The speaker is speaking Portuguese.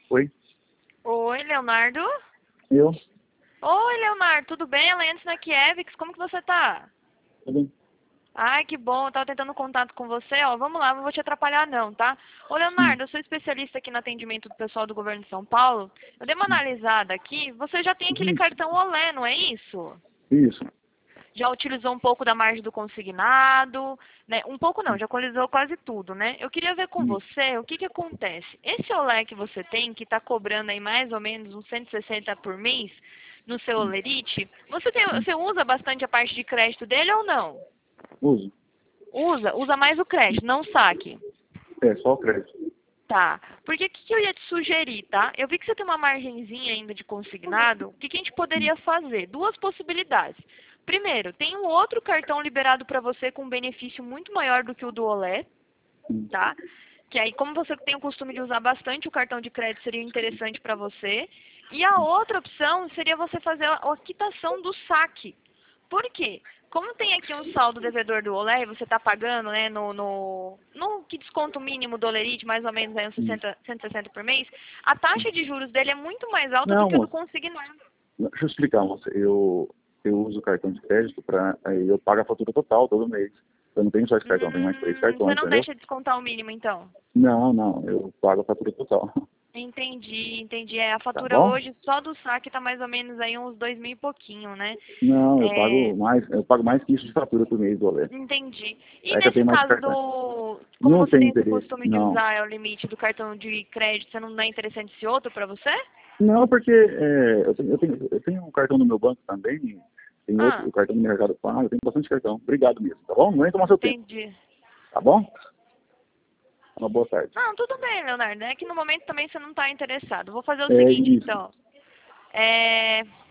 Oi, Oi, Leonardo. eu? Oi, Leonardo, tudo bem? Ela na Kievix, como que você tá? Tudo bem? Ai, que bom, eu tava tentando contato com você, ó. Vamos lá, não vou te atrapalhar não, tá? Ô, Sim, Leonardo, eu sou especialista aqui no atendimento do pessoal do governo de São Paulo. Eu dei uma sim. analisada aqui, você já tem aquele Isso, cartão Olé, não é isso? isso. Já utilizou um pouco da margem do consignado, né? Um pouco não, Sim, já utilizou quase tudo, né? Eu queria ver com isso. você o que que acontece. Esse Olé que você tem, que está cobrando aí mais ou menos uns 160 por mês no seu Sim, Olerite, sim. você usa bastante a parte de crédito dele ou não? Uso. Usa mais o crédito, não o saque. É, só o crédito. Tá. Porque o que que eu ia te sugerir, tá? Eu vi que você tem uma margenzinha ainda de consignado. O que que a gente Sim, poderia fazer? Duas possibilidades. Primeiro, tem um outro cartão liberado para você com um benefício muito maior do que o do Olé, sim, tá? Que aí, como você tem o costume de usar bastante o cartão de crédito, seria interessante para você. E a outra opção seria você fazer a quitação do saque. Por quê? Como tem aqui um saldo devedor do Olé, e você está pagando, né, no que desconto mínimo do Olerite, mais ou menos aí uns sim, 160 por mês, a sim. taxa de juros dele é muito mais alta do Não, que a do moça. consignado. Deixa eu explicar, moça. Eu uso o cartão de crédito para... Eu pago a fatura total todo mês. Eu não tenho só esse cartão, eu tenho mais 3 Você cartões, não entendeu? deixa descontar o mínimo, então? Não, não. Eu pago a fatura total. Entendi, entendi. É, a Tá fatura bom? hoje só do saque tá mais ou menos aí uns 2.000 e pouquinho, né? Não, É, eu pago mais que isso de fatura por mês do Olé. entendi. E É que eu nesse tenho mais caso cartões. do, como Não você tem tem esse interesse, costume de não. usar o limite do cartão de crédito, você não é interessante esse outro pra você? Não, porque eu tenho um cartão no meu banco também, tem outro, Ah, o cartão do Mercado Pago, eu tenho bastante cartão. Obrigado mesmo, tá bom? Não vem tomar seu tempo, entendi. tá bom? Uma boa tarde. Não, tudo bem, Leonardo. É que no momento também você não tá interessado. Vou fazer o É seguinte, isso. então. É,